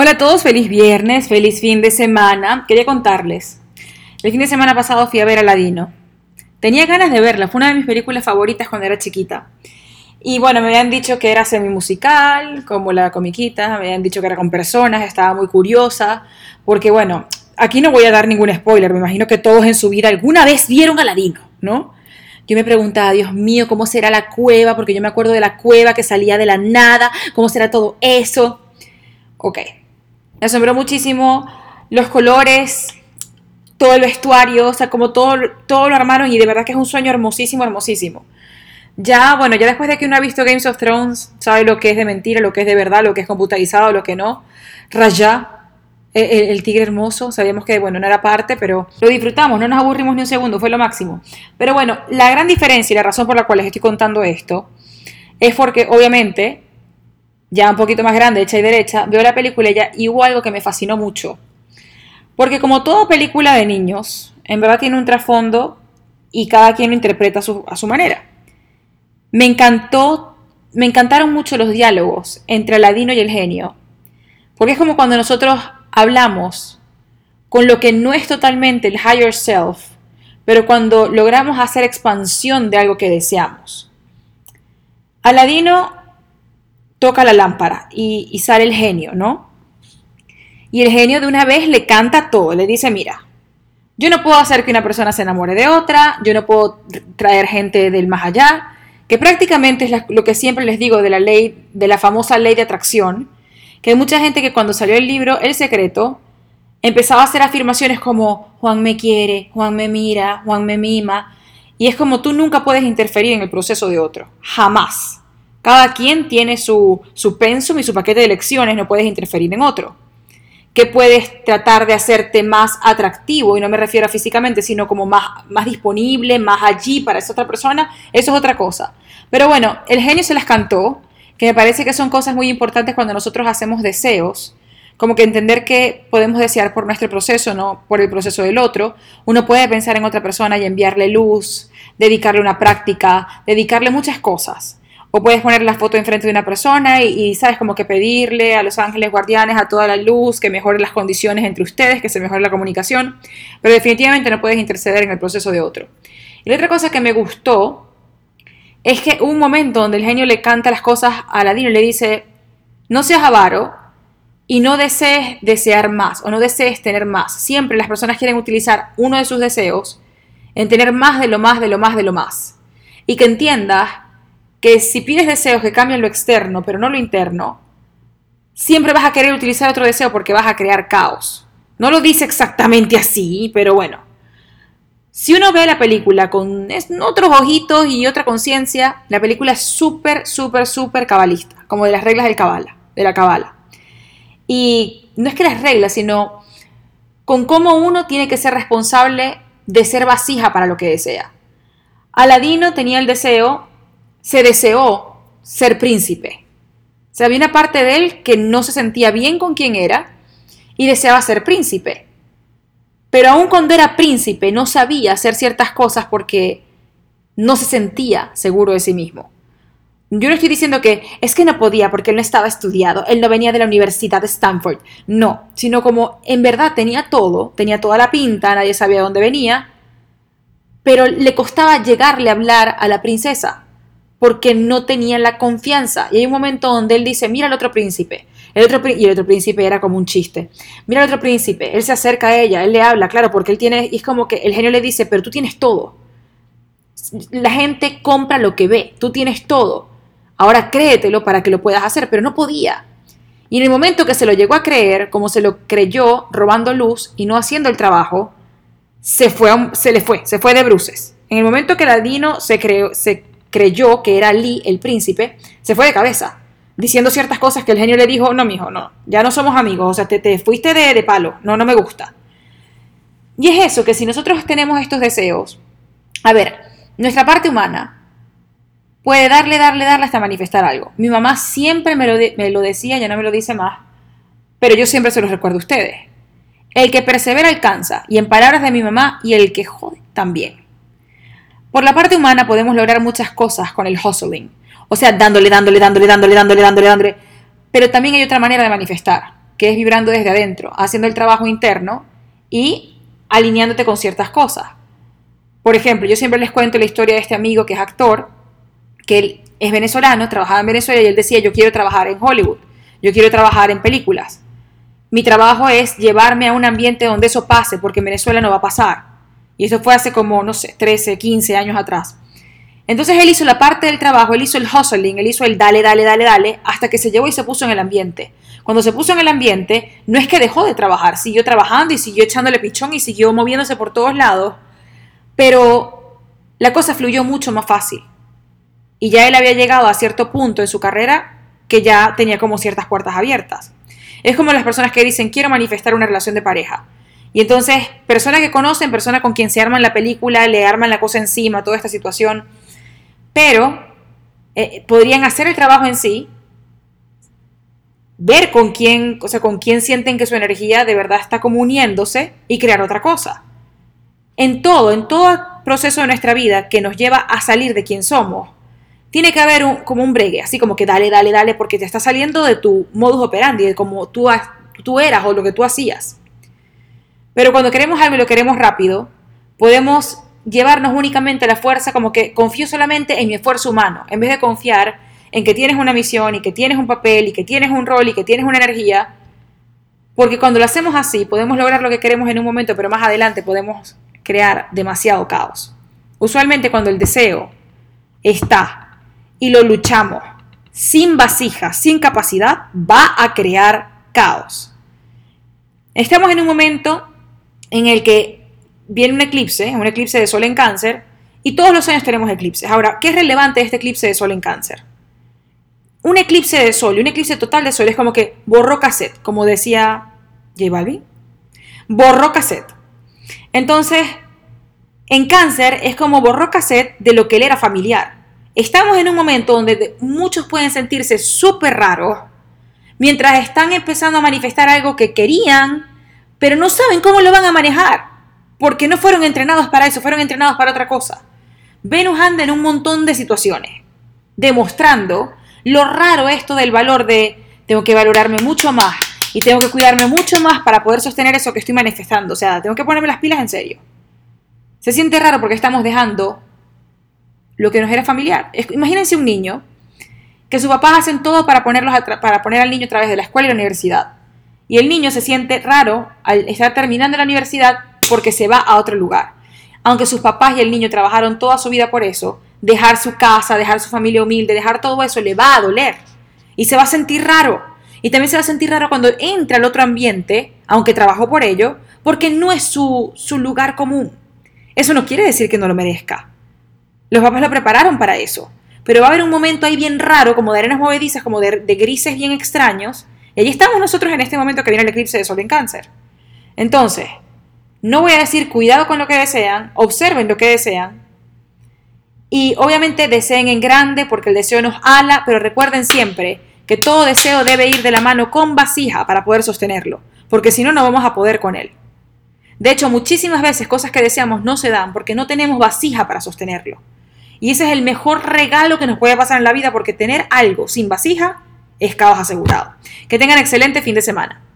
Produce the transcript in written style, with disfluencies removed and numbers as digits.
Hola a todos, feliz viernes, feliz fin de semana. Quería contarles, el fin de semana pasado fui a ver Aladino. Tenía ganas de verla, fue una de mis películas favoritas cuando era chiquita. Y bueno, me habían dicho que era semi-musical, como la comiquita, me habían dicho que era con personas, estaba muy curiosa, porque bueno, aquí no voy a dar ningún spoiler, me imagino que todos en su vida alguna vez vieron Aladino, ¿no? Yo me preguntaba, Dios mío, ¿cómo será la cueva? Porque yo me acuerdo de la cueva que salía de la nada, ¿cómo será todo eso? Ok, me asombró muchísimo los colores, todo el vestuario, o sea, como todo lo armaron y de verdad que es un sueño hermosísimo, hermosísimo. Ya, bueno, ya después de que uno ha visto Games of Thrones, sabe lo que es de mentira, lo que es de verdad, lo que es computarizado, lo que no. Raya, el tigre hermoso, sabíamos que, bueno, no era parte, pero lo disfrutamos, no nos aburrimos ni un segundo, fue lo máximo. Pero bueno, la gran diferencia y la razón por la cual les estoy contando esto es porque, obviamente, ya un poquito más grande, hecha y derecha, veo la película y hubo algo que me fascinó mucho. Porque como toda película de niños, en verdad tiene un trasfondo y cada quien lo interpreta a su manera. Me encantaron mucho los diálogos entre Aladino y el genio, porque es como cuando nosotros hablamos con lo que no es totalmente el higher self, pero cuando logramos hacer expansión de algo que deseamos. Aladino toca la lámpara y sale el genio, ¿no? Y el genio de una vez le canta todo, le dice, mira, yo no puedo hacer que una persona se enamore de otra, yo no puedo traer gente del más allá, que prácticamente es lo que siempre les digo de la ley, de la famosa ley de atracción, que hay mucha gente que cuando salió el libro El Secreto, empezaba a hacer afirmaciones como Juan me quiere, Juan me mira, Juan me mima, y es como tú nunca puedes interferir en el proceso de otro, jamás. Cada quien tiene su pensum y su paquete de lecciones, no puedes interferir en otro. Que puedes tratar de hacerte más atractivo, y no me refiero a físicamente, sino como más disponible, más allí para esa otra persona, eso es otra cosa. Pero bueno, el genio se las cantó, que me parece que son cosas muy importantes cuando nosotros hacemos deseos, como que entender que podemos desear por nuestro proceso, no por el proceso del otro. Uno puede pensar en otra persona y enviarle luz, dedicarle una práctica, dedicarle muchas cosas. O puedes poner la foto enfrente de una persona sabes, como que pedirle a los ángeles guardianes, a toda la luz, que mejore las condiciones entre ustedes, que se mejore la comunicación. Pero definitivamente no puedes interceder en el proceso de otro. Y la otra cosa que me gustó es que hubo un momento donde el genio le canta las cosas a Aladino y le dice, no seas avaro y no desees desear más o no desees tener más. Siempre las personas quieren utilizar uno de sus deseos en tener más de lo más, de lo más, de lo más. Y que entiendas que si pides deseos que cambien lo externo, pero no lo interno, siempre vas a querer utilizar otro deseo porque vas a crear caos. No lo dice exactamente así, pero bueno. Si uno ve la película con otros ojitos y otra conciencia, la película es súper, súper, súper cabalista, como de las reglas de la cabala. Y no es que las reglas, sino con cómo uno tiene que ser responsable de ser vasija para lo que desea. Aladino tenía el deseo, se deseó ser príncipe. O sea, había una parte de él que no se sentía bien con quien era y deseaba ser príncipe. Pero aun cuando era príncipe no sabía hacer ciertas cosas porque no se sentía seguro de sí mismo. Yo no estoy diciendo que es que no podía porque él no estaba estudiado, él no venía de la Universidad de Stanford. No, sino como en verdad tenía toda la pinta, nadie sabía de dónde venía, pero le costaba llegarle a hablar a la princesa porque no tenían la confianza. Y hay un momento donde él dice, mira al otro príncipe. Y el otro príncipe era como un chiste. Mira al otro príncipe, él se acerca a ella, él le habla, claro, porque él tiene, y es como que el genio le dice, pero tú tienes todo. La gente compra lo que ve, tú tienes todo. Ahora créetelo para que lo puedas hacer, pero no podía. Y en el momento que se lo llegó a creer, como se lo creyó robando luz y no haciendo el trabajo, se fue de bruces. En el momento que Aladino se creyó que era Lee el príncipe, se fue de cabeza, diciendo ciertas cosas que el genio le dijo, no, mijo, no, ya no somos amigos, o sea, te fuiste de palo, no me gusta. Y es eso, que si nosotros tenemos estos deseos, a ver, nuestra parte humana puede darle hasta manifestar algo. Mi mamá siempre me lo decía, ya no me lo dice más, pero yo siempre se los recuerdo a ustedes. El que persevera alcanza, y en palabras de mi mamá, y el que jode también. Por la parte humana podemos lograr muchas cosas con el hustling, o sea, dándole, pero también hay otra manera de manifestar, que es vibrando desde adentro, haciendo el trabajo interno y alineándote con ciertas cosas. Por ejemplo, yo siempre les cuento la historia de este amigo que es actor, que él es venezolano, trabajaba en Venezuela y él decía, yo quiero trabajar en Hollywood, yo quiero trabajar en películas. Mi trabajo es llevarme a un ambiente donde eso pase, porque en Venezuela no va a pasar. Y eso fue hace como, no sé, 13, 15 años atrás. Entonces él hizo la parte del trabajo, él hizo el hustling, él hizo el dale, dale, dale, dale, hasta que se llevó y se puso en el ambiente. Cuando se puso en el ambiente, no es que dejó de trabajar, siguió trabajando y siguió echándole pichón y siguió moviéndose por todos lados, pero la cosa fluyó mucho más fácil. Y ya él había llegado a cierto punto en su carrera que ya tenía como ciertas puertas abiertas. Es como las personas que dicen, quiero manifestar una relación de pareja. Y entonces, personas que conocen, personas con quien se arman la película, le arman la cosa encima, toda esta situación, pero podrían hacer el trabajo en sí, ver con quién, o sea, con quién sienten que su energía de verdad está como uniéndose y crear otra cosa. En todo proceso de nuestra vida que nos lleva a salir de quien somos, tiene que haber como un bregue, así como que dale, dale, dale, porque te está saliendo de tu modus operandi, de cómo tú eras o lo que tú hacías. Pero cuando queremos algo y lo queremos rápido, podemos llevarnos únicamente a la fuerza, como que confío solamente en mi esfuerzo humano, en vez de confiar en que tienes una misión y que tienes un papel y que tienes un rol y que tienes una energía, porque cuando lo hacemos así podemos lograr lo que queremos en un momento, pero más adelante podemos crear demasiado caos. Usualmente cuando el deseo está y lo luchamos sin vasija, sin capacidad, va a crear caos. Estamos en un momento en el que viene un eclipse de sol en Cáncer, y todos los años tenemos eclipses. Ahora, ¿qué es relevante de este eclipse de sol en Cáncer? Un eclipse de sol y un eclipse total de sol es como que borró cassette, como decía J Balvin. Borró cassette. Entonces, en Cáncer es como borró cassette de lo que él era familiar. Estamos en un momento donde muchos pueden sentirse súper raros mientras están empezando a manifestar algo que querían, pero no saben cómo lo van a manejar, porque no fueron entrenados para eso, fueron entrenados para otra cosa. Venus anda en un montón de situaciones, demostrando lo raro esto del valor de tengo que valorarme mucho más y tengo que cuidarme mucho más para poder sostener eso que estoy manifestando. O sea, tengo que ponerme las pilas en serio. Se siente raro porque estamos dejando lo que nos era familiar. Imagínense un niño que sus papás hacen todo para poner al niño a través de la escuela y la universidad. Y el niño se siente raro al estar terminando la universidad porque se va a otro lugar. Aunque sus papás y el niño trabajaron toda su vida por eso, dejar su casa, dejar su familia humilde, dejar todo eso le va a doler. Y se va a sentir raro. Y también se va a sentir raro cuando entra al otro ambiente, aunque trabajó por ello, porque no es su lugar común. Eso no quiere decir que no lo merezca. Los papás lo prepararon para eso. Pero va a haber un momento ahí bien raro, como de arenas movedizas, como de grises bien extraños. Y ahí estamos nosotros en este momento que viene el eclipse de sol en Cáncer. Entonces, no voy a decir cuidado con lo que desean, observen lo que desean. Y obviamente deseen en grande porque el deseo nos ala, pero recuerden siempre que todo deseo debe ir de la mano con vasija para poder sostenerlo, porque si no, no vamos a poder con él. De hecho, muchísimas veces cosas que deseamos no se dan porque no tenemos vasija para sostenerlo. Y ese es el mejor regalo que nos puede pasar en la vida, porque tener algo sin vasija es caos asegurado. Que tengan excelente fin de semana.